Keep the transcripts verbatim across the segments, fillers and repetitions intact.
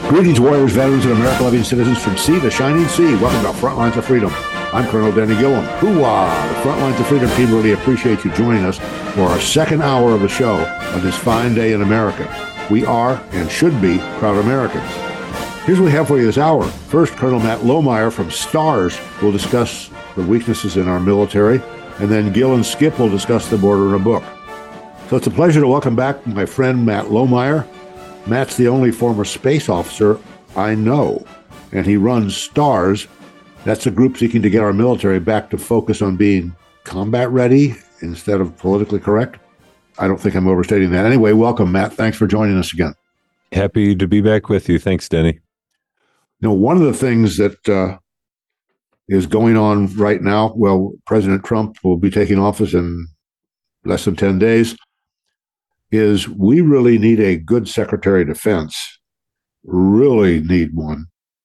Greetings, warriors, veterans, and America-loving citizens from sea to shining sea. Welcome to Frontlines of Freedom. I'm Colonel Denny Gilliam. Hoo-wah! The Frontlines of Freedom team really appreciate you joining us for our second hour of the show on this fine day in America. We are, and should be, proud Americans. Here's what we have for you this hour. First, Colonel Matt Lohmeyer from STARS will discuss the weaknesses in our military, and then Gil and Skip will discuss the border in a book. So it's a pleasure to welcome back my friend Matt Lohmeyer. Matt's the only former space officer I know, and he runs STARS. That's a group seeking to get our military back to focus on being combat ready instead of politically correct. I don't think I'm overstating that. Anyway, welcome, Matt. Thanks for joining us again. Happy to be back with you. Thanks, Denny. You know, one of the things that uh, is going on right now, well, President Trump will be taking office in less than ten days, is we really need a good Secretary of Defense, really need one.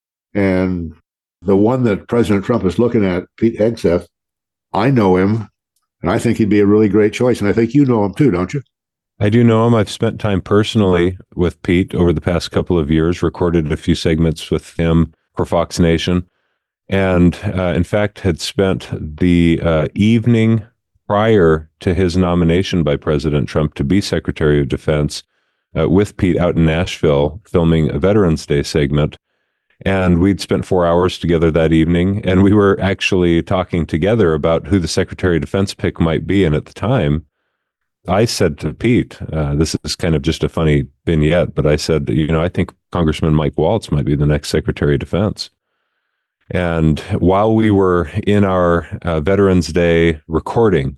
And the one that President Trump is looking at, Pete Hegseth, I know him, and I think he'd be a really great choice. And I think you know him too, don't you? I do know him. I've spent time personally with Pete over the past couple of years, recorded a few segments with him for Fox Nation, and uh, in fact had spent the uh, evening prior to his nomination by President Trump to be Secretary of Defense uh, with Pete out in Nashville filming a Veterans Day segment. And we'd spent four hours together that evening, and we were actually talking together about who the Secretary of Defense pick might be. And at the time, I said to Pete, uh, this is kind of just a funny vignette, but I said, you know, I think Congressman Mike Waltz might be the next Secretary of Defense. And while we were in our uh, Veterans Day recording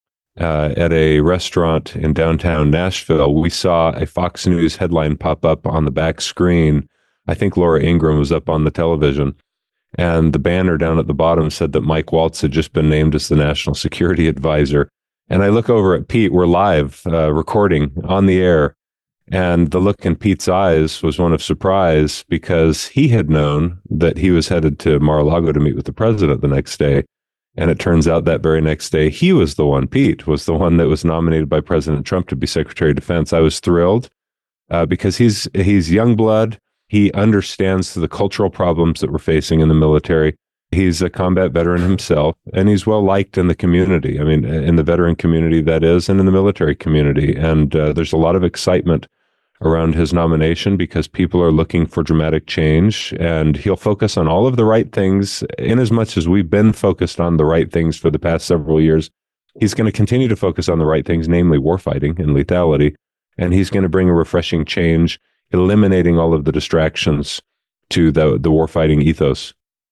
uh, at a restaurant in downtown Nashville, we saw a Fox News headline pop up on the back screen. I think Laura Ingraham was up on the television, and the banner down at the bottom said that Mike Waltz had just been named as the National Security Advisor. And I look over at Pete, we're live uh, recording on the air. And the look in Pete's eyes was one of surprise, because he had known that he was headed to Mar-a-Lago to meet with the president the next day. And it turns out that very next day, he was the one, Pete, was the one that was nominated by President Trump to be Secretary of Defense. I was thrilled uh, because he's he's young blood. He understands the cultural problems that we're facing in the military. He's a combat veteran himself, and he's well liked in the community. I mean, in the veteran community, that is, and in the military community. And uh, there's a lot of excitement around his nomination because people are looking for dramatic change, and he'll focus on all of the right things. In as much as we've been focused on the right things for the past several years, he's going to continue to focus on the right things, namely warfighting and lethality. And he's going to bring a refreshing change, eliminating all of the distractions to the, the warfighting ethos.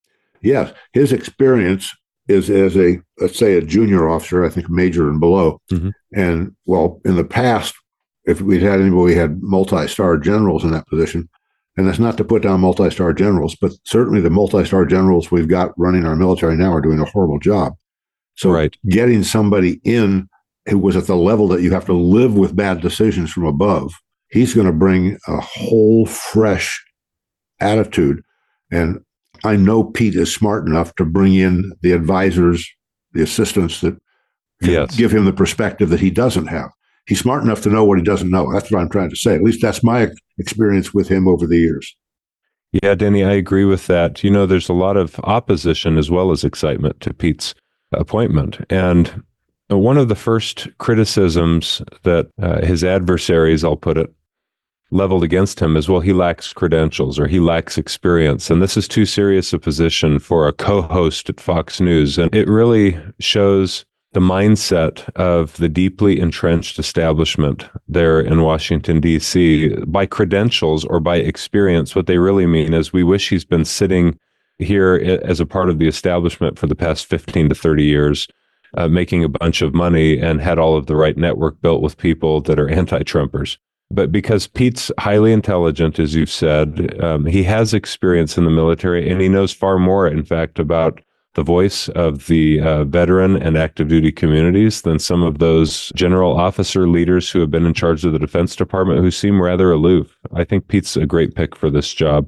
Yes, his experience is as a, let's say, a junior officer, I think major and below. Mm-hmm. And, well, in the past, if we'd had anybody, we had multi-star generals in that position. And that's not to put down multi-star generals, but certainly the multi-star generals we've got running our military now are doing a horrible job. So right. Getting somebody in who was at the level that you have to live with bad decisions from above, he's going to bring a whole fresh attitude. And I know Pete is smart enough to bring in the advisors, the assistants that can yes. give him the perspective that he doesn't have. He's smart enough to know what he doesn't know. That's what I'm trying to say. At least that's my experience with him over the years. Yeah, Denny, I agree with that. You know, there's a lot of opposition as well as excitement to Pete's appointment. And one of the first criticisms that uh, his adversaries, I'll put it, leveled against him is, well, he lacks credentials or he lacks experience. And this is too serious a position for a co-host at Fox News. And it really shows the mindset of the deeply entrenched establishment there in Washington, D C. By credentials or by experience, what they really mean is we wish he's been sitting here as a part of the establishment for the past fifteen to thirty years, uh, making a bunch of money and had all of the right network built with people that are anti-Trumpers. But because Pete's highly intelligent, as you've said, um, he has experience in the military, and he knows far more, in fact, about the voice of the uh, veteran and active duty communities than some of those general officer leaders who have been in charge of the Defense Department who seem rather aloof. I think Pete's a great pick for this job.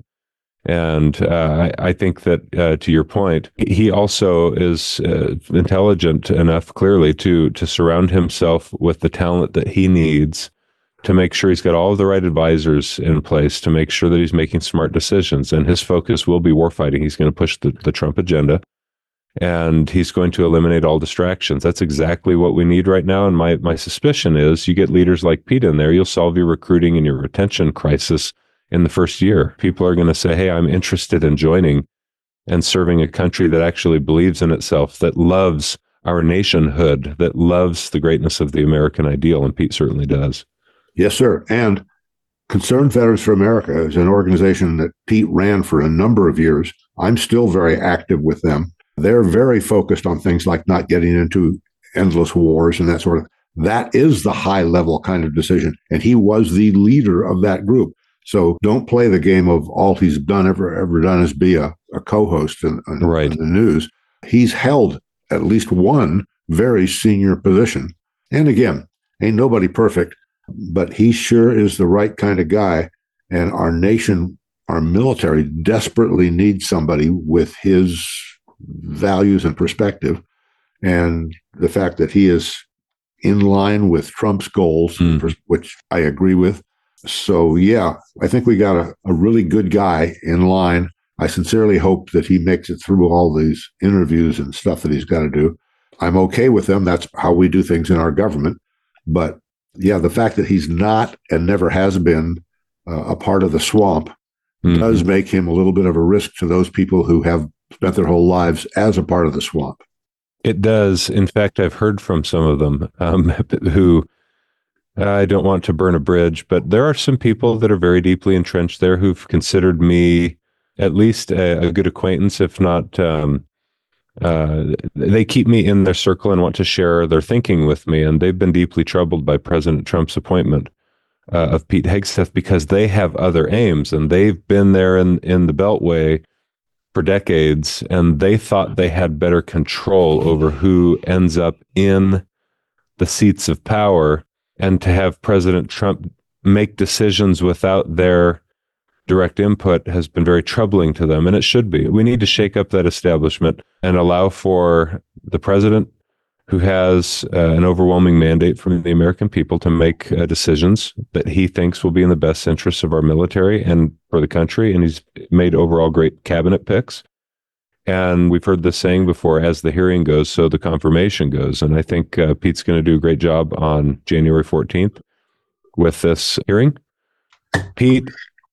And uh, I, I think that, uh, to your point, he also is uh, intelligent enough, clearly, to to surround himself with the talent that he needs to make sure he's got all of the right advisors in place to make sure that he's making smart decisions. And his focus will be warfighting. He's going to push the, the Trump agenda, and he's going to eliminate all distractions. That's exactly what we need right now. And my, my suspicion is you get leaders like Pete in there, you'll solve your recruiting and your retention crisis in the first year. People are going to say, hey, I'm interested in joining and serving a country that actually believes in itself, that loves our nationhood, that loves the greatness of the American ideal. And Pete certainly does. Yes, sir. And Concerned Veterans for America is an organization that Pete ran for a number of years. I'm still very active with them. They're very focused on things like not getting into endless wars and that sort of. That is the high level kind of decision. And he was the leader of that group. So don't play the game of all he's done ever ever done is be a, a co-host in, in, right. in the news. He's held at least one very senior position. And again, ain't nobody perfect, but he sure is the right kind of guy. And our nation, our military desperately needs somebody with his values and perspective. And the fact that he is in line with Trump's goals, mm. which I agree with. So, yeah, I think we got a, a really good guy in line. I sincerely hope that he makes it through all these interviews and stuff that he's got to do. I'm okay with them. That's how we do things in our government. But, yeah, the fact that he's not and never has been uh, a part of the swamp mm-hmm. does make him a little bit of a risk to those people who have spent their whole lives as a part of the swamp. It does. In fact, I've heard from some of them um, who... I don't want to burn a bridge, but there are some people that are very deeply entrenched there who've considered me at least a, a good acquaintance, if not, um, uh, they keep me in their circle and want to share their thinking with me. And they've been deeply troubled by President Trump's appointment uh, of Pete Hegseth because they have other aims and they've been there in, in the Beltway for decades, and they thought they had better control over who ends up in the seats of power. And to have President Trump make decisions without their direct input has been very troubling to them, and it should be. We need to shake up that establishment and allow for the president, who has uh, an overwhelming mandate from the American people, to make uh, decisions that he thinks will be in the best interests of our military and for the country. And he's made overall great cabinet picks. And we've heard this saying before, as the hearing goes, so the confirmation goes. And I think uh, Pete's going to do a great job on January fourteenth with this hearing. Pete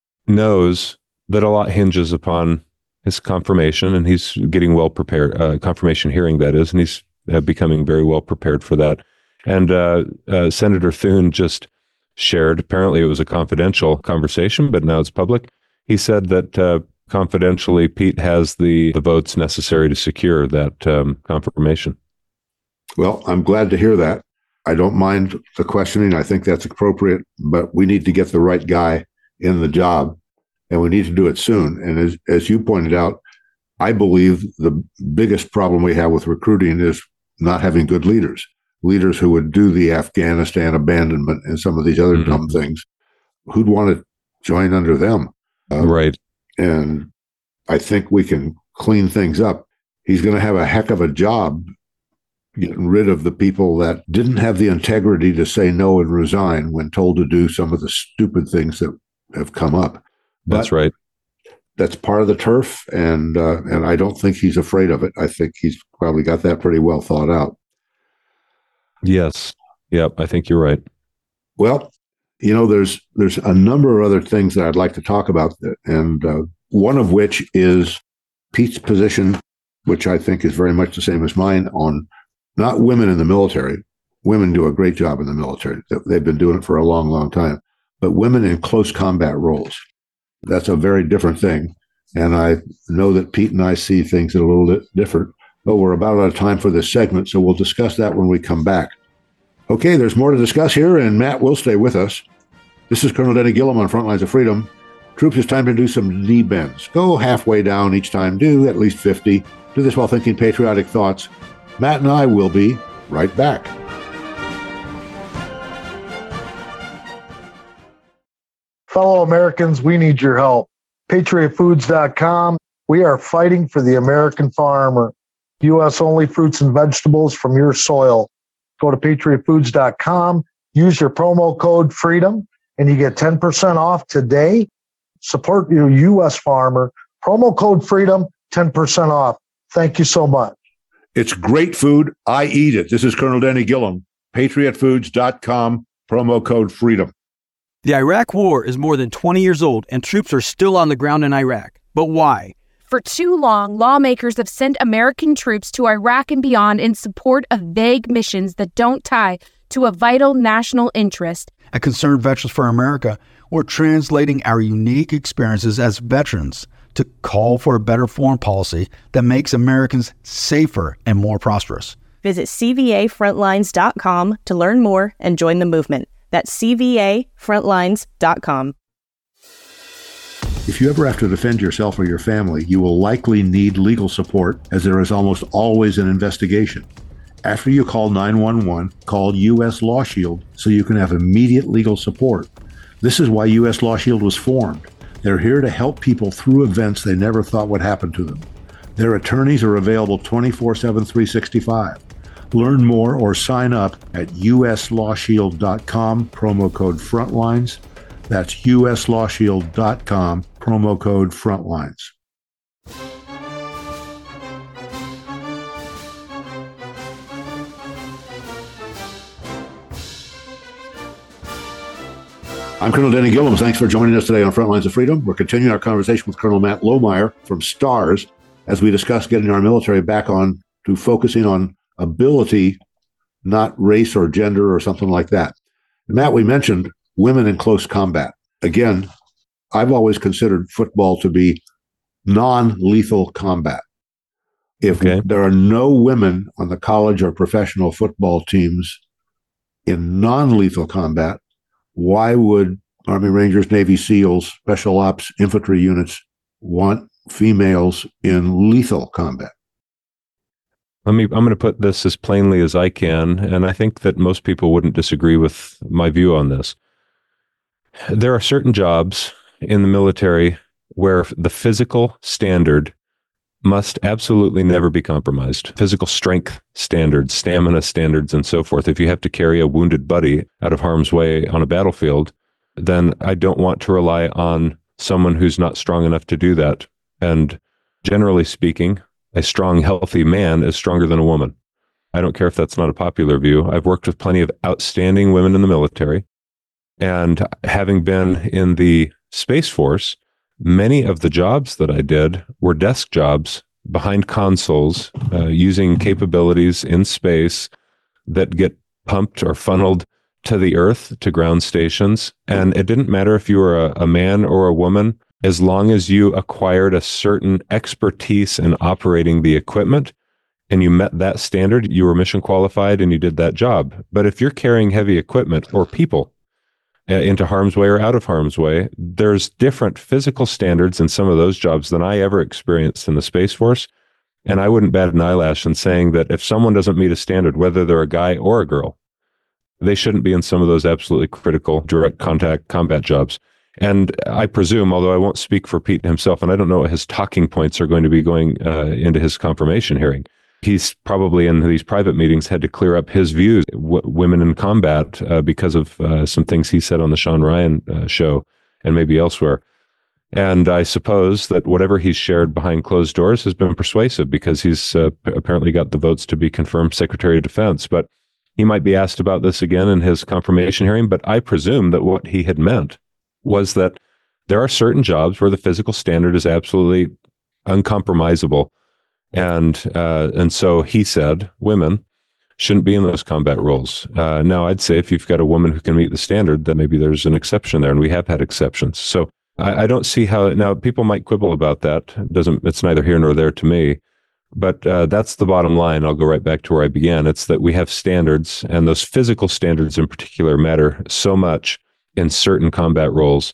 knows that a lot hinges upon his confirmation, and he's getting well prepared, uh, confirmation hearing, that is, and he's uh, becoming very well prepared for that. And uh, uh, Senator Thune just shared, apparently it was a confidential conversation, but now it's public. He said that uh, confidentially, Pete has the, the votes necessary to secure that um, confirmation. Well, I'm glad to hear that. I don't mind the questioning. I think that's appropriate, but we need to get the right guy in the job, and we need to do it soon. And as, as you pointed out, I believe the biggest problem we have with recruiting is not having good leaders, leaders who would do the Afghanistan abandonment and some of these other mm-hmm. dumb things. Who'd want to join under them? Uh, right. And I think we can clean things up. He's going to have a heck of a job getting rid of the people that didn't have the integrity to say no and resign when told to do some of the stupid things that have come up. But that's right. That's part of the turf, and uh, and I don't think he's afraid of it. I think he's probably got that pretty well thought out. Yes. Yep. I think you're right. Well, you know, there's there's a number of other things that I'd like to talk about, and uh, one of which is Pete's position, which I think is very much the same as mine, on not women in the military. Women do a great job in the military. They've been doing it for a long, long time. But women in close combat roles, that's a very different thing. And I know that Pete and I see things a little bit different. But we're about out of time for this segment, so we'll discuss that when we come back. Okay, there's more to discuss here, and Matt will stay with us. This is Colonel Denny Gillum on Frontlines of Freedom. Troops, it's time to do some knee bends. Go halfway down each time. Do at least fifty. Do this while thinking patriotic thoughts. Matt and I will be right back. Fellow Americans, we need your help. Patriot Foods dot com. We are fighting for the American farmer. U S only fruits and vegetables from your soil. Go to Patriot Foods dot com Use your promo code FREEDOM and you get ten percent off today. Support your U S farmer. Promo code FREEDOM, ten percent off. Thank you so much. It's great food. I eat it. This is Colonel Danny Gillum, patriot foods dot com, promo code FREEDOM. The Iraq War is more than twenty years old, and troops are still on the ground in Iraq. But why? For too long, lawmakers have sent American troops to Iraq and beyond in support of vague missions that don't tie to a vital national interest. At Concerned Veterans for America, we're translating our unique experiences as veterans to call for a better foreign policy that makes Americans safer and more prosperous. Visit C V A frontlines dot com to learn more and join the movement. That's C V A frontlines dot com. If you ever have to defend yourself or your family, you will likely need legal support, as there is almost always an investigation. After you call nine one one, call U S Law Shield so you can have immediate legal support. This is why U S Law Shield was formed. They're here to help people through events they never thought would happen to them. Their attorneys are available twenty-four seven, three sixty-five. Learn more or sign up at U S law shield dot com, promo code FRONTLINES. That's U S law shield dot com, promo code FRONTLINES. I'm Colonel Danny Gillum. Thanks for joining us today on Frontlines of Freedom. We're continuing our conversation with Colonel Matt Lohmeyer from STARS as we discuss getting our military back on to focusing on ability, not race or gender or something like that. And Matt, we mentioned women in close combat. Again, I've always considered football to be non-lethal combat. If okay. there are no women on the college or professional football teams in non-lethal combat, why would Army Rangers, Navy SEALs, Special Ops, infantry units want females in lethal combat? Let me, I'm going to put this as plainly as I can, and I think that most people wouldn't disagree with my view on this. There are certain jobs in the military where the physical standard must absolutely never be compromised. Physical strength standards, stamina standards, and so forth. If you have to carry a wounded buddy out of harm's way on a battlefield, then I don't want to rely on someone who's not strong enough to do that. And generally speaking, a strong, healthy man is stronger than a woman. I don't care if that's not a popular view. I've worked with plenty of outstanding women in the military. And having been in the Space Force, many of the jobs that I did were desk jobs behind consoles, uh, using capabilities in space that get pumped or funneled to the Earth, to ground stations. And it didn't matter if you were a, a man or a woman, as long as you acquired a certain expertise in operating the equipment and you met that standard, you were mission qualified and you did that job. But if you're carrying heavy equipment or people into harm's way or out of harm's way, there's different physical standards in some of those jobs than I ever experienced in the Space Force. And I wouldn't bat an eyelash in saying that if someone doesn't meet a standard, whether they're a guy or a girl, they shouldn't be in some of those absolutely critical direct contact combat jobs. And I presume, although I won't speak for Pete himself, and I don't know what his talking points are going to be going uh, into his confirmation hearing, he's probably in these private meetings had to clear up his views, w- women in combat, uh, because of uh, some things he said on the Sean Ryan uh, show and maybe elsewhere. And I suppose that whatever he's shared behind closed doors has been persuasive because he's uh, p- apparently got the votes to be confirmed Secretary of Defense. But he might be asked about this again in his confirmation hearing. But I presume that what he had meant was that there are certain jobs where the physical standard is absolutely uncompromisable. And uh, and so he said women shouldn't be in those combat roles. Uh, now, I'd say if you've got a woman who can meet the standard, then maybe there's an exception there, and we have had exceptions. So I, I don't see how, now people might quibble about that. It doesn't, it's neither here nor there to me. But uh, that's the bottom line. I'll go right back to where I began. It's that we have standards, and those physical standards in particular matter so much in certain combat roles.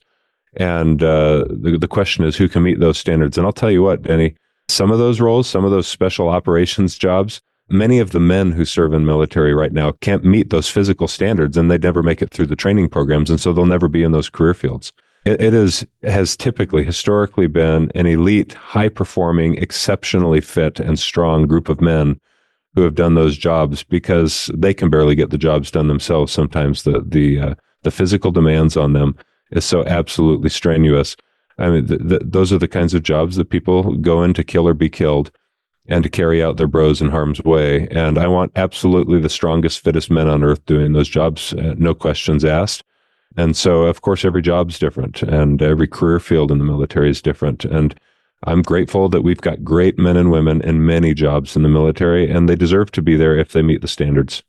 And uh, the, the question is, who can meet those standards? And I'll tell you what, Denny, some of those roles, some of those special operations jobs, many of the men who serve in military right now can't meet those physical standards, and they never make it through the training programs, and so they'll never be in those career fields. It, it is has typically, historically been an elite, high-performing, exceptionally fit and strong group of men who have done those jobs because they can barely get the jobs done themselves. Sometimes the the uh, the physical demands on them is so absolutely strenuous. I mean, th- th- those are the kinds of jobs that people go in to kill or be killed and to carry out their bros in harm's way. And I want absolutely the strongest, fittest men on earth doing those jobs, uh, no questions asked. And so, of course, every job's different and every career field in the military is different. And I'm grateful that we've got great men and women in many jobs in the military, and they deserve to be there if they meet the standards.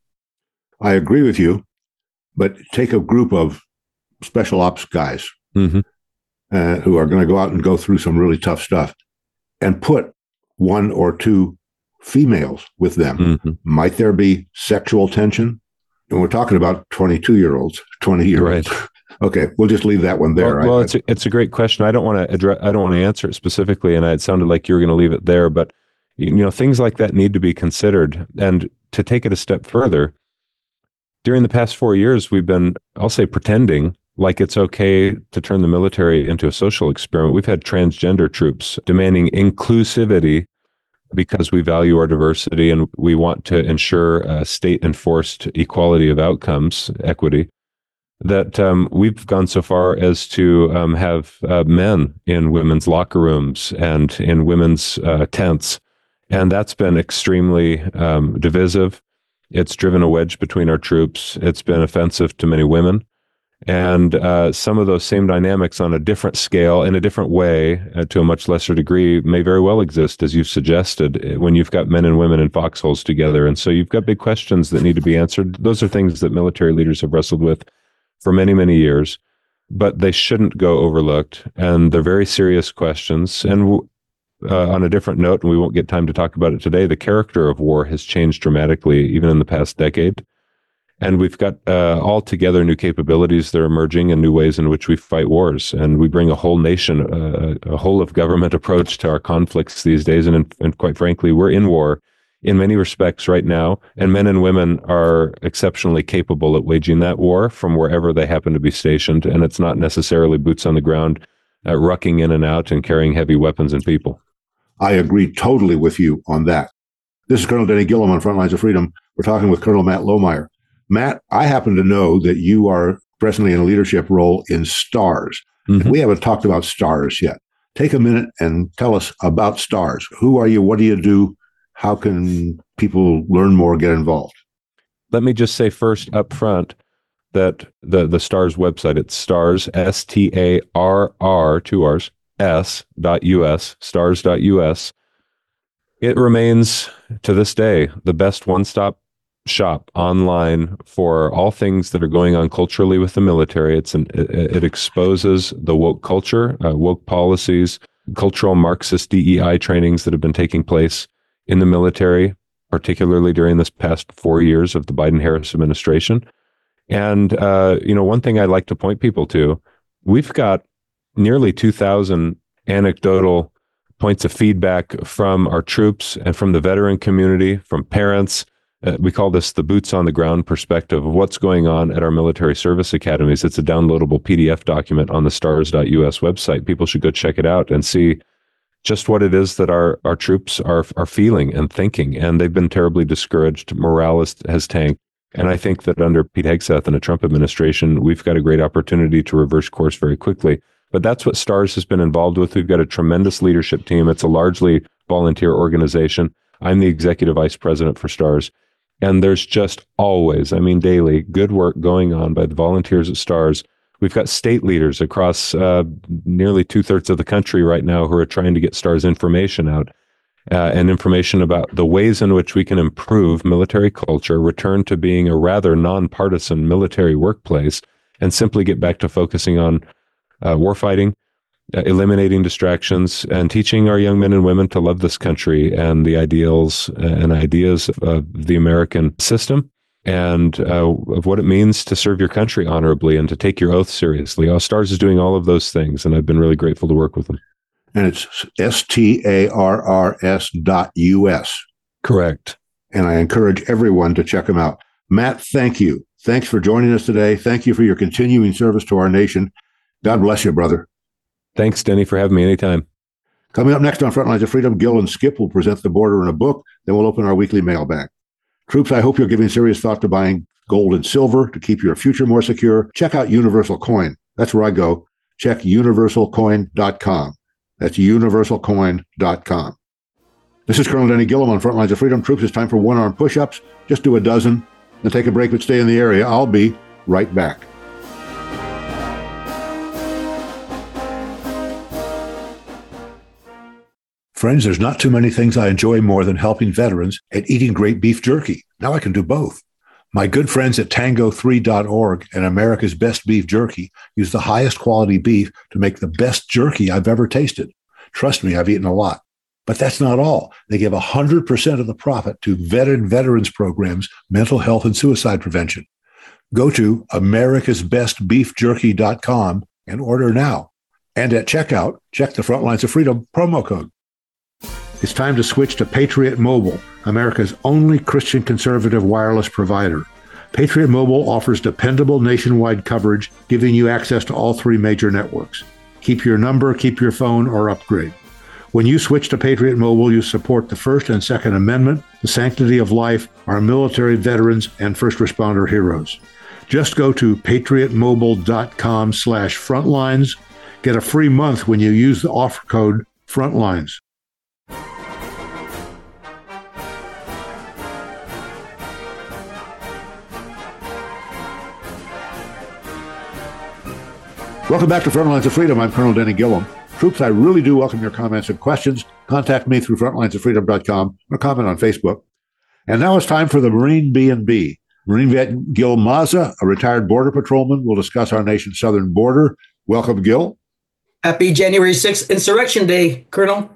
I agree with you, but take a group of special ops guys Mm-hmm. uh, who are going to go out and go through some really tough stuff and put one or two females with them. Mm-hmm. Might there be sexual tension? And we're talking about twenty-two-year-olds, twenty-year-olds. Right. Okay, we'll just leave that one there. Well, well I, it's a, it's a great question. I don't want to address. I don't want to answer it specifically, and it sounded like you were going to leave it there. But you know, things like that need to be considered. And to take it a step further, during the past four years, we've been, I'll say, pretending like it's okay to turn the military into a social experiment. We've had transgender troops demanding inclusivity because we value our diversity and we want to ensure uh, state-enforced equality of outcomes, equity, that um, we've gone so far as to um, have uh, men in women's locker rooms and in women's uh, tents. And that's been extremely um, divisive. It's driven a wedge between our troops. It's been offensive to many women. And uh, some of those same dynamics on a different scale, in a different way, uh, to a much lesser degree, may very well exist, as you've suggested, when you've got men and women in foxholes together. And so you've got big questions that need to be answered. Those are things that military leaders have wrestled with for many, many years, but they shouldn't go overlooked. And they're very serious questions. And uh, on a different note, and we won't get time to talk about it today, the character of war has changed dramatically, even in the past decade. And we've got uh, altogether new capabilities that are emerging and new ways in which we fight wars. And we bring a whole nation, uh, a whole of government approach to our conflicts these days. And, and quite frankly, we're in war in many respects right now. And men and women are exceptionally capable at waging that war from wherever they happen to be stationed. And it's not necessarily boots on the ground, uh, rucking in and out and carrying heavy weapons and people. I agree totally with you on that. This is Colonel Denny Gilliam on Front Lines of Freedom. We're talking with Colonel Matt Lohmeyer. Matt, I happen to know that you are presently in a leadership role in STARS. Mm-hmm. We haven't talked about STARS yet. Take a minute and tell us about STARS. Who are you? What do you do? How can people learn more, get involved? Let me just say first up front that the, the STARS website, it's STARS, S T A R R, two R's, S dot U S, stars dot U S. It remains, to this day, the best one-stop shop online for all things that are going on culturally with the military. It's an, it, it exposes the woke culture, uh, woke policies, cultural Marxist D E I trainings that have been taking place in the military, particularly during this past four years of the Biden-Harris administration. And, uh, you know, one thing I'd like to point people to, we've got nearly two thousand anecdotal points of feedback from our troops and from the veteran community, from parents. Uh, we call this the boots on the ground perspective of what's going on at our military service academies. It's a downloadable P D F document on the stars dot U S website. People should go check it out and see just what it is that our, our troops are are feeling and thinking. And they've been terribly discouraged. Morale is, has tanked. And I think that under Pete Hegseth and the Trump administration, we've got a great opportunity to reverse course very quickly. But that's what STARS has been involved with. We've got a tremendous leadership team. It's a largely volunteer organization. I'm the executive vice president for STARS. And there's just always, I mean, daily, good work going on by the volunteers at STARS. We've got state leaders across uh, nearly two-thirds of the country right now who are trying to get STARS information out uh, and information about the ways in which we can improve military culture, return to being a rather nonpartisan military workplace, and simply get back to focusing on uh, warfighting, Uh, eliminating distractions, and teaching our young men and women to love this country and the ideals and ideas of the American system and uh, of what it means to serve your country honorably and to take your oath seriously. All STARS is doing all of those things, and I've been really grateful to work with them. And it's S T A R R S dot U S. Correct. And I encourage everyone to check them out. Matt, thank you. Thanks for joining us today. Thank you for your continuing service to our nation. God bless you, brother. Thanks, Denny, for having me anytime. Coming up next on Front Lines of Freedom, Gil and Skip will present The Border in a Book. Then we'll open our weekly mailbag. Troops, I hope you're giving serious thought to buying gold and silver to keep your future more secure. Check out Universal Coin. That's where I go. Check universal coin dot com. That's universal coin dot com. This is Colonel Denny Gillum on Frontlines of Freedom. Troops, it's time for one-arm push-ups. Just do a dozen, then take a break, but stay in the area. I'll be right back. Friends, there's not too many things I enjoy more than helping veterans and eating great beef jerky. Now I can do both. My good friends at tango three dot org and America's Best Beef Jerky use the highest quality beef to make the best jerky I've ever tasted. Trust me, I've eaten a lot. But that's not all. They give one hundred percent of the profit to veteran veterans programs, mental health, and suicide prevention. Go to americas best beef jerky dot com and order now. And at checkout, check the Frontlines of Freedom promo code. It's time to switch to Patriot Mobile, America's only Christian conservative wireless provider. Patriot Mobile offers dependable nationwide coverage, giving you access to all three major networks. Keep your number, keep your phone, or upgrade. When you switch to Patriot Mobile, you support the First and Second Amendment, the sanctity of life, our military veterans, and first responder heroes. Just go to patriot mobile dot com slash frontlines. Get a free month when you use the offer code FRONTLINES. Welcome back to Frontlines of Freedom. I'm Colonel Denny Gillum. Troops, I really do welcome your comments and questions. Contact me through frontlines of freedom dot com or comment on Facebook. And now it's time for the Marine B and B. Marine vet Gil Mazza, a retired border patrolman, will discuss our nation's southern border. Welcome, Gil. Happy January sixth, Insurrection Day, Colonel.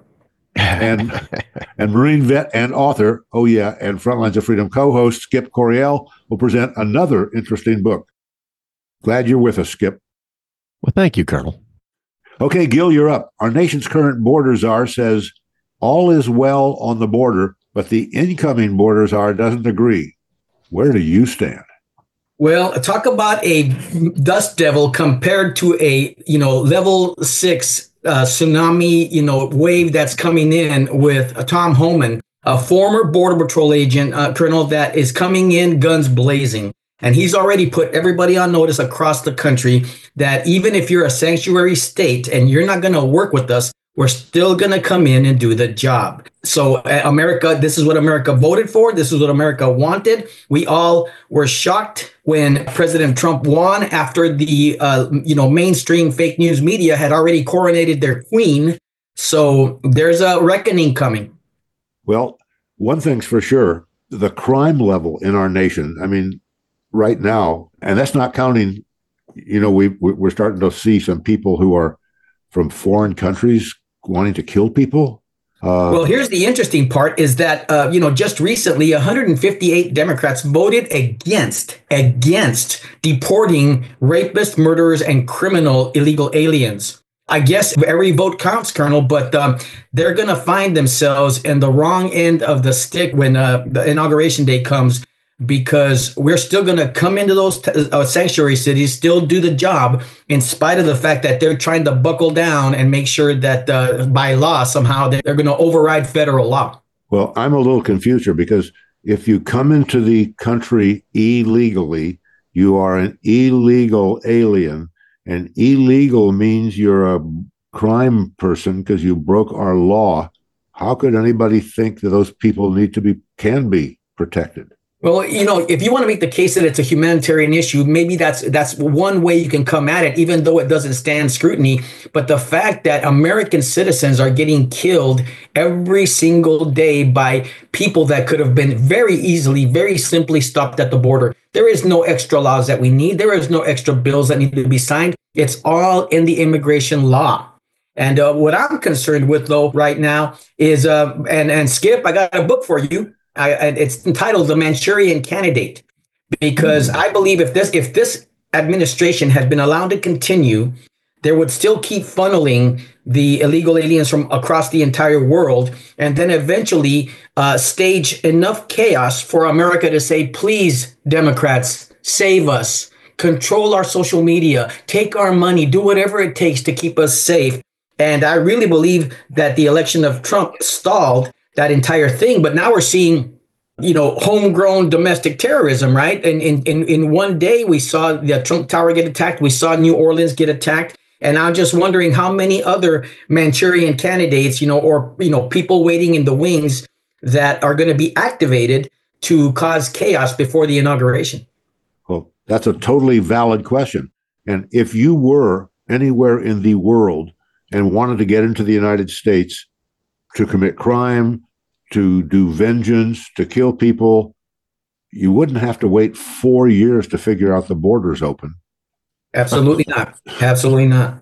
And and Marine vet and author, oh yeah, and Frontlines of Freedom co-host Skip Coryell will present another interesting book. Glad you're with us, Skip. Well, thank you, Colonel. Okay, Gil, you're up. Our nation's current border czar says all is well on the border, but the incoming border czar doesn't agree. Where do you stand? Well, talk about a dust devil compared to a, you know, level six uh, tsunami, you know, wave that's coming in with uh, Tom Homan, a former Border Patrol agent, uh, Colonel, that is coming in guns blazing. And he's already put everybody on notice across the country that even if you're a sanctuary state and you're not going to work with us, we're still going to come in and do the job. So uh, America, this is what America voted for. This is what America wanted. We all were shocked when President Trump won after the, uh, you know, mainstream fake news media had already coronated their queen. So there's a reckoning coming. Well, one thing's for sure, the crime level in our nation, I mean, right now, and that's not counting, you know, we, we're starting to see some people who are from foreign countries wanting to kill people. Uh, well, here's the interesting part is that, uh, you know, just recently, one hundred fifty-eight Democrats voted against, against deporting rapists, murderers, and criminal illegal aliens. I guess every vote counts, Colonel, but um, they're going to find themselves in the wrong end of the stick when uh, the inauguration day comes, because we're still going to come into those t- uh, sanctuary cities, still do the job, in spite of the fact that they're trying to buckle down and make sure that uh, by law, somehow they're going to override federal law. Well, I'm a little confused here because if you come into the country illegally, you are an illegal alien, and illegal means you're a crime person because you broke our law. How could anybody think that those people need to be, can be protected? Well, you know, if you want to make the case that it's a humanitarian issue, maybe that's that's one way you can come at it, even though it doesn't stand scrutiny. But the fact that American citizens are getting killed every single day by people that could have been very easily, very simply stopped at the border. There is no extra laws that we need. There is no extra bills that need to be signed. It's all in the immigration law. And uh, what I'm concerned with, though, right now is, uh, and, and Skip, I got a book for you. I, it's entitled The Manchurian Candidate, because I believe if this if this administration had been allowed to continue, there would still keep funneling the illegal aliens from across the entire world, and then eventually uh, stage enough chaos for America to say, please, Democrats, save us, control our social media, take our money, do whatever it takes to keep us safe. And I really believe that the election of Trump stalled that entire thing. But now we're seeing you know, homegrown domestic terrorism, right? And in, in, in one day, we saw the Trump Tower get attacked. We saw New Orleans get attacked. And I'm just wondering how many other Manchurian candidates, you know, or, you know, people waiting in the wings that are going to be activated to cause chaos before the inauguration. Well, that's a totally valid question. And if you were anywhere in the world and wanted to get into the United States to commit crime, to do vengeance, to kill people, you wouldn't have to wait four years to figure out the borders open. Absolutely not. Absolutely not.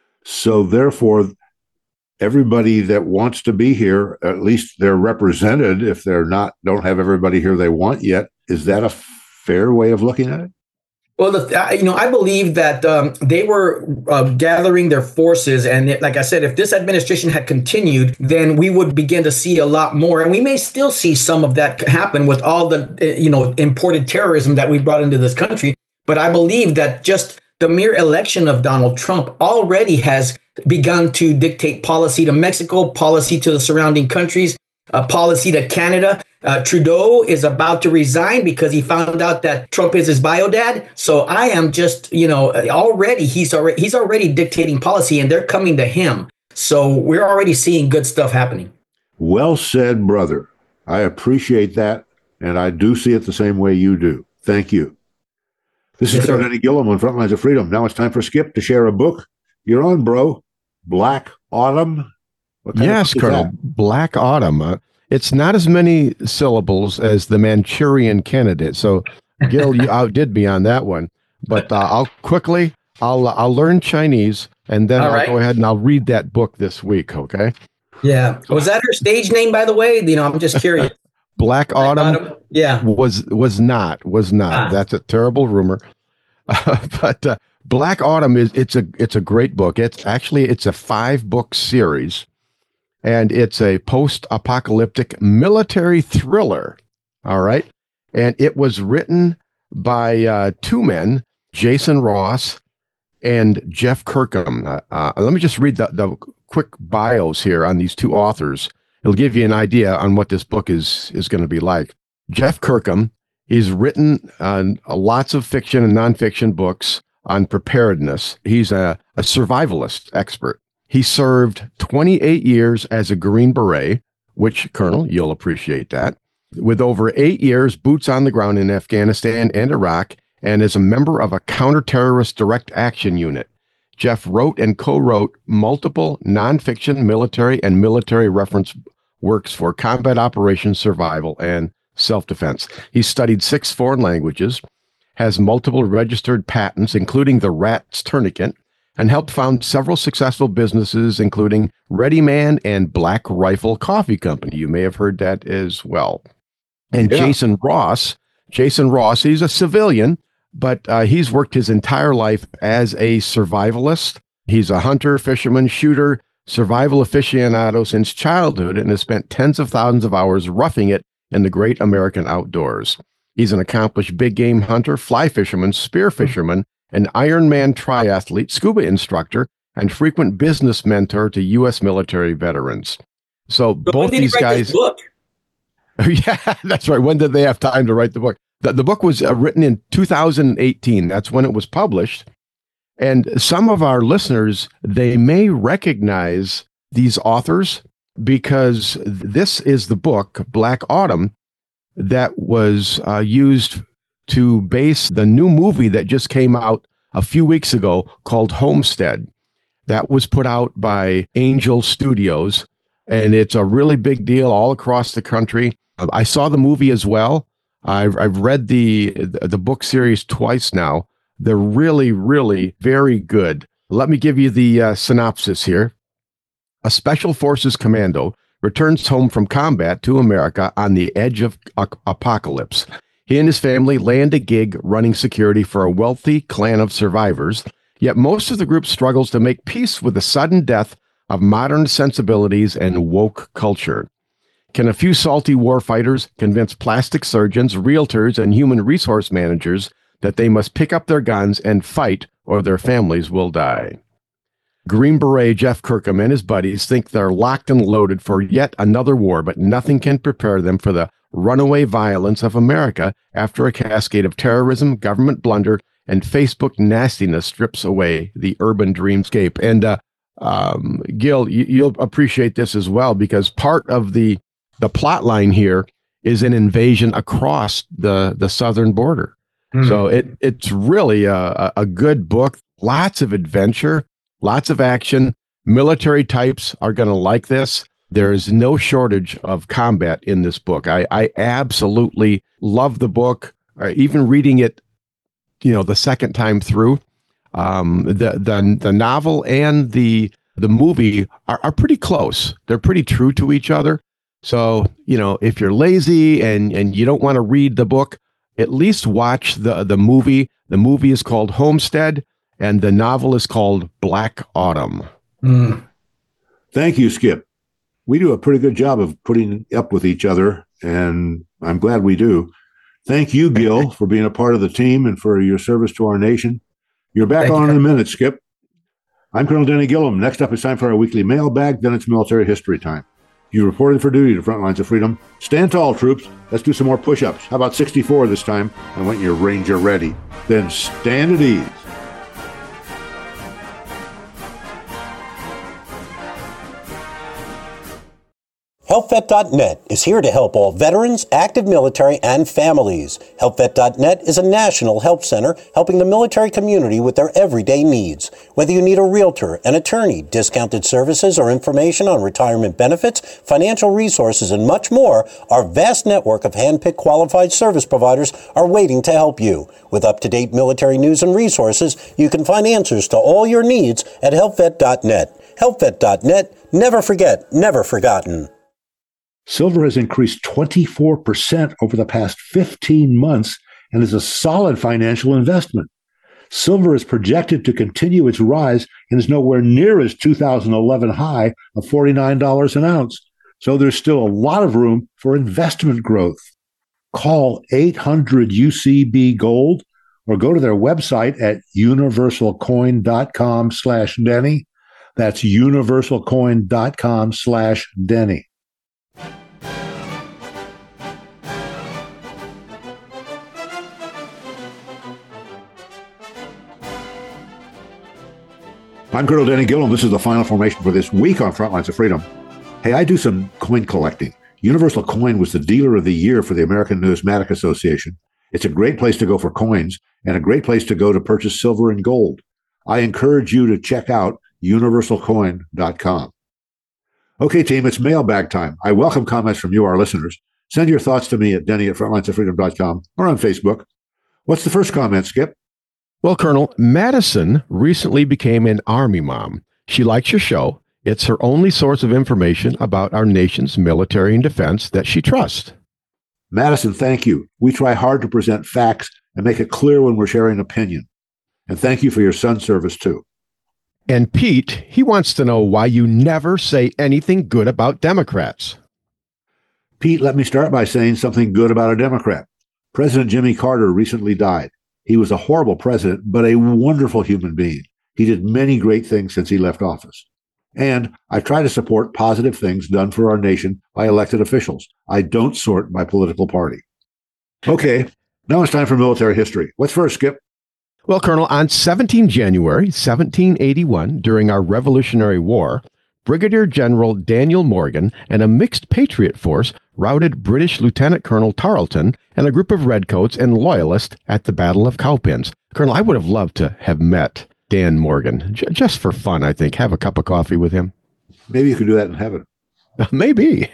So therefore, everybody that wants to be here, at least they're represented. If they're not, don't have everybody here they want yet. Is that a fair way of looking at it? Well, the, you know, I believe that um, they were uh, gathering their forces. And it, like I said, if this administration had continued, then we would begin to see a lot more. And we may still see some of that happen with all the, you know, imported terrorism that we brought into this country. But I believe that just the mere election of Donald Trump already has begun to dictate policy to Mexico, policy to the surrounding countries, uh, policy to Canada. Uh, Trudeau is about to resign because he found out that Trump is his bio dad. So I am just, you know, already he's already he's already dictating policy, and they're coming to him. So we're already seeing good stuff happening. Well said, brother. I appreciate that, and I do see it the same way you do. Thank you. This Yes, is Denny Gillum on Frontlines of Freedom. Now it's time for Skip to share a book. You're on, bro. Black Autumn. What kind Yes, of book is Colonel. that? Black Autumn. Uh, it's not as many syllables as the Manchurian Candidate. So, Gil, you outdid me on that one. But uh, I'll quickly, I'll I'll learn Chinese, and then All I'll right. go ahead and I'll read that book this week. Okay. Yeah. Was that her stage name, by the way? You know, I'm just curious. Black Autumn. Autumn? Yeah. was was not was not. Ah. That's a terrible rumor. Uh, but uh, Black Autumn is it's a it's a great book. It's actually it's a five book series, and it's a post-apocalyptic military thriller. All right, and it was written by uh, two men, Jason Ross and Jeff Kirkham. Uh, uh, let me just read the, the quick bios here on these two authors. It'll give you an idea on what this book is is going to be like. Jeff Kirkham, he's written uh, lots of fiction and nonfiction books on preparedness. He's a, a survivalist expert. He served twenty-eight years as a Green Beret, which, Colonel, you'll appreciate that, with over eight years boots on the ground in Afghanistan and Iraq, and is a member of a counter-terrorist direct action unit. Jeff wrote and co-wrote multiple nonfiction military and military reference works for combat operations, survival, and self-defense. He studied six foreign languages, has multiple registered patents, including the RATS tourniquet, and helped found several successful businesses, including Ready Man and Black Rifle Coffee Company. You may have heard that as well. And Yeah. Jason Ross, Jason Ross, he's a civilian, but uh, he's worked his entire life as a survivalist. He's a hunter, fisherman, shooter, survival aficionado since childhood, and has spent tens of thousands of hours roughing it in the great American outdoors. He's an accomplished big game hunter, fly fisherman, spear fisherman, an Ironman triathlete, scuba instructor, and frequent business mentor to U S military veterans. So But when both did he these write guys, this book? yeah, that's right. When did they have time to write the book? The, the book was uh, written in two thousand eighteen. That's when it was published. And some of our listeners, they may recognize these authors because this is the book, Black Autumn, that was uh, used to base the new movie that just came out a few weeks ago called Homestead. That was put out by Angel Studios, and it's a really big deal all across the country. I saw the movie as well. I've, I've read the the book series twice now. They're really, really very good. Let me give you the uh, synopsis here. A Special Forces commando returns home from combat to America on the edge of a- apocalypse. He and his family land a gig running security for a wealthy clan of survivors, yet most of the group struggles to make peace with the sudden death of modern sensibilities and woke culture. Can a few salty warfighters convince plastic surgeons, realtors, and human resource managers that they must pick up their guns and fight or their families will die? Green Beret Jeff Kirkham and his buddies think they're locked and loaded for yet another war, but nothing can prepare them for the runaway violence of America after a cascade of terrorism, government blunder, and Facebook nastiness strips away the urban dreamscape. And uh, um, Gil, you, you'll appreciate this as well, because part of the the plot line here is an invasion across the, the southern border. Mm-hmm. So it it's really a, a good book. Lots of adventure, lots of action. Military types are going to like this. There is no shortage of combat in this book. I, I absolutely love the book. Uh, even reading it, you know, the second time through, um, the the the novel and the the movie are, are pretty close. They're pretty true to each other. So, you know, if you're lazy and and you don't want to read the book, at least watch the the movie. The movie is called Homestead, and the novel is called Black Autumn. Mm. Thank you, Skip. We do a pretty good job of putting up with each other, and I'm glad we do. Thank you, Gil, for being a part of the team and for your service to our nation. You're back Thank on you. in a minute, Skip. I'm Colonel Denny Gillum. Next up, it's time for our weekly mailbag, then it's military history time. You reported for duty to Front Lines of Freedom. Stand tall, troops. Let's do some more push-ups. How about sixty-four this time? I want your Ranger ready. Then stand at ease. Help Vet dot net is here to help all veterans, active military, and families. Help Vet dot net is a national help center helping the military community with their everyday needs. Whether you need a realtor, an attorney, discounted services, or information on retirement benefits, financial resources, and much more, our vast network of hand-picked qualified service providers are waiting to help you. With up-to-date military news and resources, you can find answers to all your needs at Help Vet dot net. Help Vet dot net. Never forget, never forgotten. Silver has increased twenty-four percent over the past fifteen months and is a solid financial investment. Silver is projected to continue its rise and is nowhere near its two thousand eleven high of forty-nine dollars an ounce. So there's still a lot of room for investment growth. Call eight hundred U C B Gold or go to their website at universalcoin.com slash Denny. That's universalcoin.com slash Denny. I'm Colonel Denny Gillum. This is the final formation for this week on Front Lines of Freedom. Hey, I do some coin collecting. Universal Coin was the dealer of the year for the American Numismatic Association. It's a great place to go for coins and a great place to go to purchase silver and gold. I encourage you to check out universal coin dot com. Okay, team, it's mailbag time. I welcome comments from you, our listeners. Send your thoughts to me at denny at frontlines of freedom dot com or on Facebook. What's the first comment, Skip? Well, Colonel, Madison recently became an Army mom. She likes your show. It's her only source of information about our nation's military and defense that she trusts. Madison, thank you. We try hard to present facts and make it clear when we're sharing opinion. And thank you for your son's service, too. And Pete, he wants to know why you never say anything good about Democrats. Pete, let me start by saying something good about a Democrat. President Jimmy Carter recently died. He was a horrible president, but a wonderful human being. He did many great things since he left office. And I try to support positive things done for our nation by elected officials. I don't sort by political party. Okay, now it's time for military history. What's first, Skip? Well, Colonel, on the seventeenth of January, seventeen eighty-one, during our Revolutionary War, Brigadier General Daniel Morgan and a mixed patriot force routed British Lieutenant Colonel Tarleton and a group of redcoats and loyalists at the Battle of Cowpens. Colonel, I would have loved to have met Dan Morgan, j- just for fun, I think. Have a cup of coffee with him. Maybe you could do that in heaven. Maybe.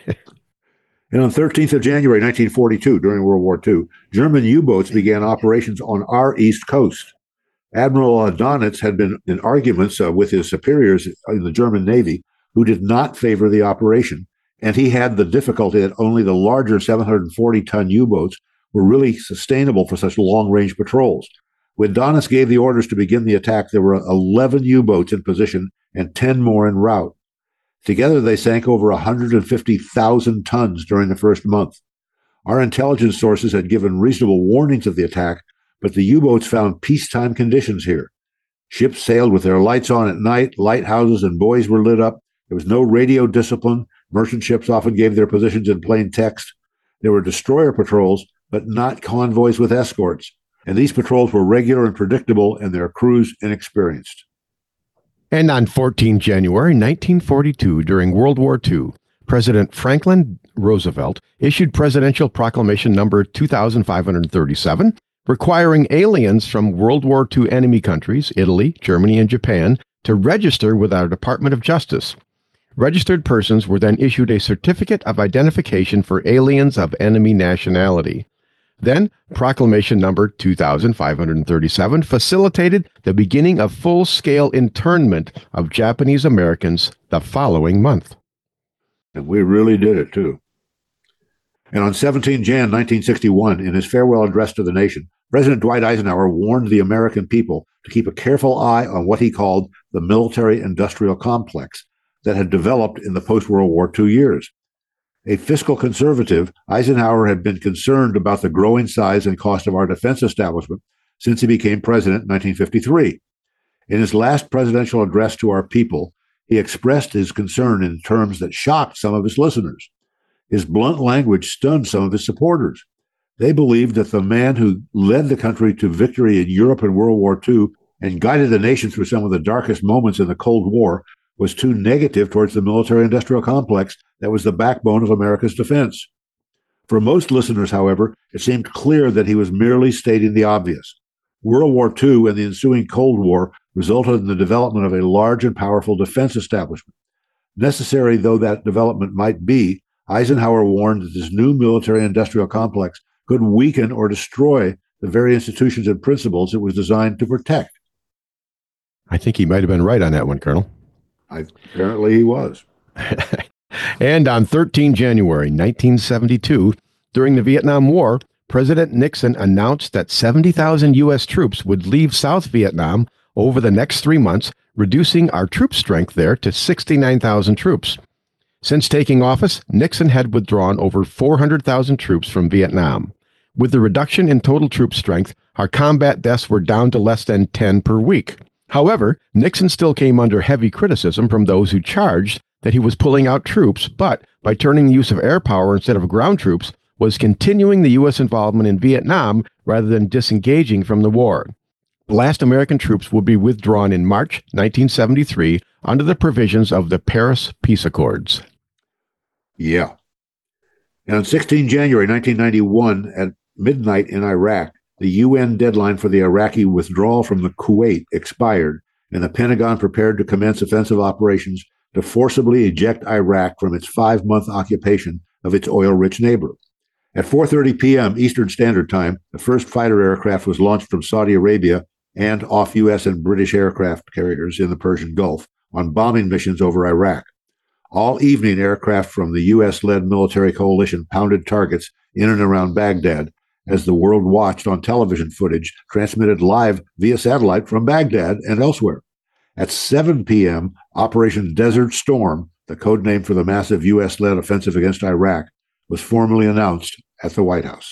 And on the thirteenth of January, nineteen forty-two, during World War Two, German U-boats began operations on our east coast. Admiral Donitz had been in arguments uh, with his superiors in the German Navy who did not favor the operation. And he had the difficulty that only the larger seven hundred forty ton U-boats were really sustainable for such long-range patrols. When Donitz gave the orders to begin the attack, there were eleven U-boats in position and ten more en route. Together, they sank over one hundred fifty thousand tons during the first month. Our intelligence sources had given reasonable warnings of the attack, but the U-boats found peacetime conditions here. Ships sailed with their lights on at night, lighthouses and buoys were lit up. There was no radio discipline. Merchant ships often gave their positions in plain text. There were destroyer patrols, but not convoys with escorts. And these patrols were regular and predictable, and their crews inexperienced. And on the fourteenth of January nineteen forty-two, during World War Two, President Franklin Roosevelt issued Presidential Proclamation number two thousand five hundred thirty-seven, requiring aliens from World War Two enemy countries, Italy, Germany, and Japan, to register with our Department of Justice. Registered persons were then issued a certificate of identification for aliens of enemy nationality. Then, Proclamation number two thousand five hundred thirty-seven facilitated the beginning of full-scale internment of Japanese Americans the following month. And we really did it, too. And on the seventeenth of January nineteen sixty-one, in his farewell address to the nation, President Dwight Eisenhower warned the American people to keep a careful eye on what he called the military-industrial complex that had developed in the post-World War Two years. A fiscal conservative, Eisenhower had been concerned about the growing size and cost of our defense establishment since he became president in nineteen fifty-three. In his last presidential address to our people, he expressed his concern in terms that shocked some of his listeners. His blunt language stunned some of his supporters. They believed that the man who led the country to victory in Europe in World War Two and guided the nation through some of the darkest moments in the Cold War was too negative towards the military-industrial complex that was the backbone of America's defense. For most listeners, however, it seemed clear that he was merely stating the obvious. World War Two and the ensuing Cold War resulted in the development of a large and powerful defense establishment. Necessary though that development might be, Eisenhower warned that this new military-industrial complex could weaken or destroy the very institutions and principles it was designed to protect. I think he might have been right on that one, Colonel. I, apparently he was. And on the thirteenth of January nineteen seventy-two, during the Vietnam War, President Nixon announced that seventy thousand U S troops would leave South Vietnam over the next three months, reducing our troop strength there to sixty-nine thousand troops. Since taking office, Nixon had withdrawn over four hundred thousand troops from Vietnam. With the reduction in total troop strength, our combat deaths were down to less than ten per week. However, Nixon still came under heavy criticism from those who charged that he was pulling out troops, but by turning the use of air power instead of ground troops, was continuing the U S involvement in Vietnam rather than disengaging from the war. The last American troops would be withdrawn in March nineteen seventy-three under the provisions of the Paris Peace Accords. Yeah. And on the sixteenth of January nineteen ninety-one, at midnight in Iraq, the U N deadline for the Iraqi withdrawal from the Kuwait expired, and the Pentagon prepared to commence offensive operations to forcibly eject Iraq from its five-month occupation of its oil-rich neighbor. At four thirty p.m. Eastern Standard Time, the first fighter aircraft was launched from Saudi Arabia and off U S and British aircraft carriers in the Persian Gulf on bombing missions over Iraq. All evening, aircraft from the U S-led military coalition pounded targets in and around Baghdad, as the world watched on television footage transmitted live via satellite from Baghdad and elsewhere. At seven p.m., Operation Desert Storm, the code name for the massive U S-led offensive against Iraq, was formally announced at the White House.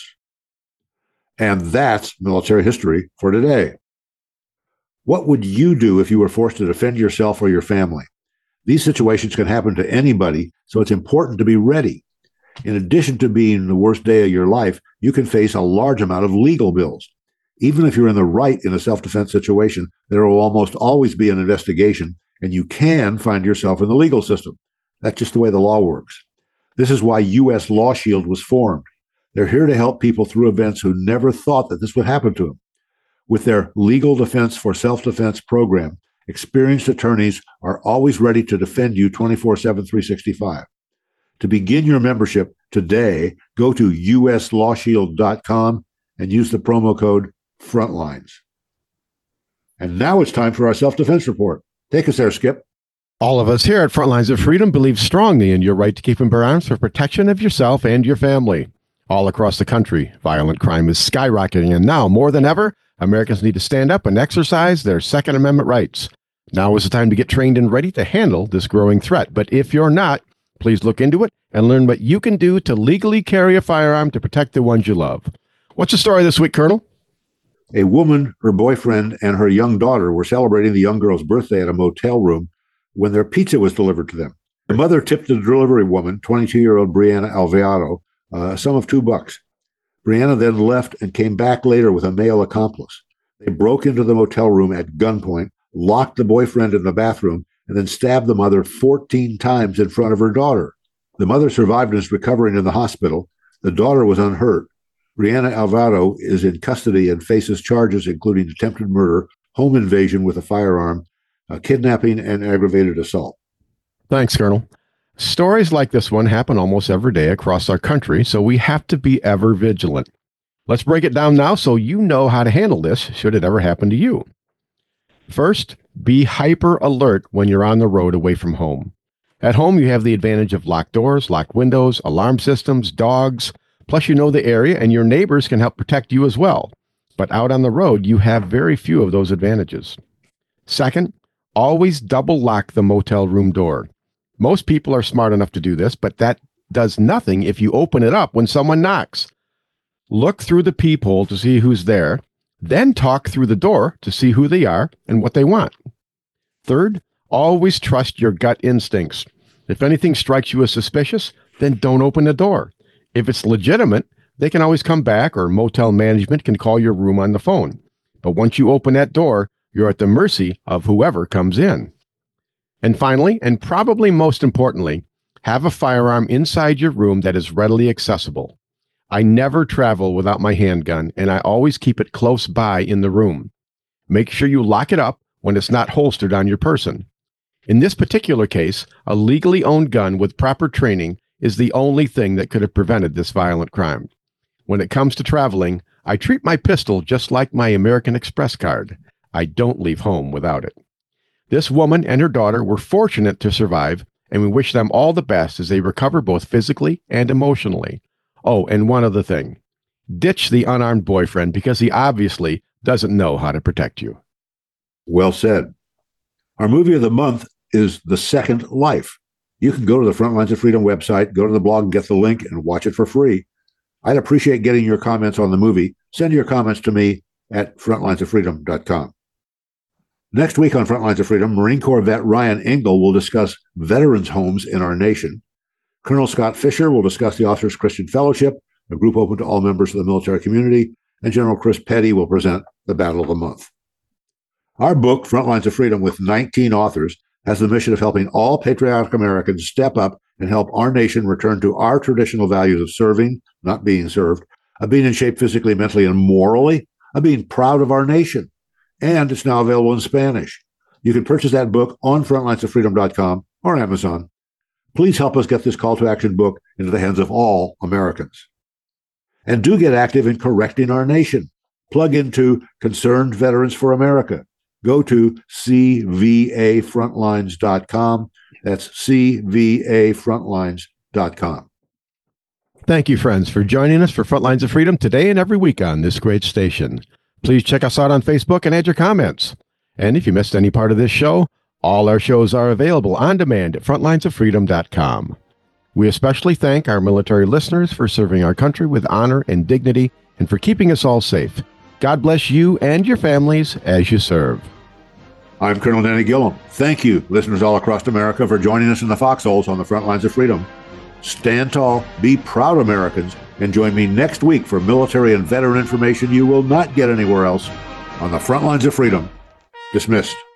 And that's military history for today. What would you do if you were forced to defend yourself or your family? These situations can happen to anybody, so it's important to be ready. In addition to being the worst day of your life, you can face a large amount of legal bills. Even if you're in the right in a self-defense situation, there will almost always be an investigation, and you can find yourself in the legal system. That's just the way the law works. This is why U S Law Shield was formed. They're here to help people through events who never thought that this would happen to them. With their Legal Defense for Self-Defense program, experienced attorneys are always ready to defend you twenty-four seven, three sixty-five. To begin your membership today, go to U S law shield dot com and use the promo code FRONTLINES. And now it's time for our self-defense report. Take us there, Skip. All of us here at Frontlines of Freedom believe strongly in your right to keep and bear arms for protection of yourself and your family. All across the country, violent crime is skyrocketing, and now, more than ever, Americans need to stand up and exercise their Second Amendment rights. Now is the time to get trained and ready to handle this growing threat. But if you're not, please look into it and learn what you can do to legally carry a firearm to protect the ones you love. What's the story this week, Colonel? A woman, her boyfriend, and her young daughter were celebrating the young girl's birthday at a motel room when their pizza was delivered to them. The mother tipped the delivery woman, twenty-two-year-old Brianna Alvarado, uh, a sum of two bucks. Brianna then left and came back later with a male accomplice. They broke into the motel room at gunpoint, locked the boyfriend in the bathroom, and then stabbed the mother fourteen times in front of her daughter. The mother survived and is recovering in the hospital. The daughter was unhurt. Brianna Alvaro is in custody and faces charges including attempted murder, home invasion with a firearm, uh, kidnapping, and aggravated assault. Thanks, Colonel. Stories like this one happen almost every day across our country, so we have to be ever vigilant. Let's break it down now so you know how to handle this should it ever happen to you. First, be hyper alert when you're on the road away from home. At home, you have the advantage of locked doors, locked windows, alarm systems, dogs, plus you know the area and your neighbors can help protect you as well. But out on the road, you have very few of those advantages. Second, always double lock the motel room door. Most people are smart enough to do this, but that does nothing if you open it up when someone knocks. Look through the peephole to see who's there, then talk through the door to see who they are and what they want. Third, always trust your gut instincts. If anything strikes you as suspicious, then don't open the door. If it's legitimate, they can always come back or motel management can call your room on the phone. But once you open that door, you're at the mercy of whoever comes in. And finally, and probably most importantly, have a firearm inside your room that is readily accessible. I never travel without my handgun, and I always keep it close by in the room. Make sure you lock it up when it's not holstered on your person. In this particular case, a legally owned gun with proper training is the only thing that could have prevented this violent crime. When it comes to traveling, I treat my pistol just like my American Express card. I don't leave home without it. This woman and her daughter were fortunate to survive, and we wish them all the best as they recover both physically and emotionally. Oh, and one other thing. Ditch the unarmed boyfriend because he obviously doesn't know how to protect you. Well said. Our movie of the month is The Second Life. You can go to the Front Lines of Freedom website, go to the blog and get the link and watch it for free. I'd appreciate getting your comments on the movie. Send your comments to me at frontlines of freedom dot com. Next week on Frontlines of Freedom, Marine Corps vet Ryan Engel will discuss veterans' homes in our nation. Colonel Scott Fisher will discuss the Authors Christian Fellowship, a group open to all members of the military community, and General Chris Petty will present the Battle of the Month. Our book, Frontlines of Freedom, with nineteen authors, has the mission of helping all patriotic Americans step up and help our nation return to our traditional values of serving, not being served, of being in shape physically, mentally, and morally, of being proud of our nation. And it's now available in Spanish. You can purchase that book on frontlines of freedom dot com or Amazon. Please help us get this call to action book into the hands of all Americans. And do get active in correcting our nation. Plug into Concerned Veterans for America. Go to c v a frontlines dot com. That's c v a frontlines dot com. Thank you, friends, for joining us for Frontlines of Freedom today and every week on this great station. Please check us out on Facebook and add your comments. And if you missed any part of this show, all our shows are available on demand at frontlines of freedom dot com. We especially thank our military listeners for serving our country with honor and dignity and for keeping us all safe. God bless you and your families as you serve. I'm Colonel Danny Gillum. Thank you, listeners all across America, for joining us in the foxholes on the Front Lines of Freedom. Stand tall, be proud Americans, and join me next week for military and veteran information you will not get anywhere else on the Front Lines of Freedom. Dismissed.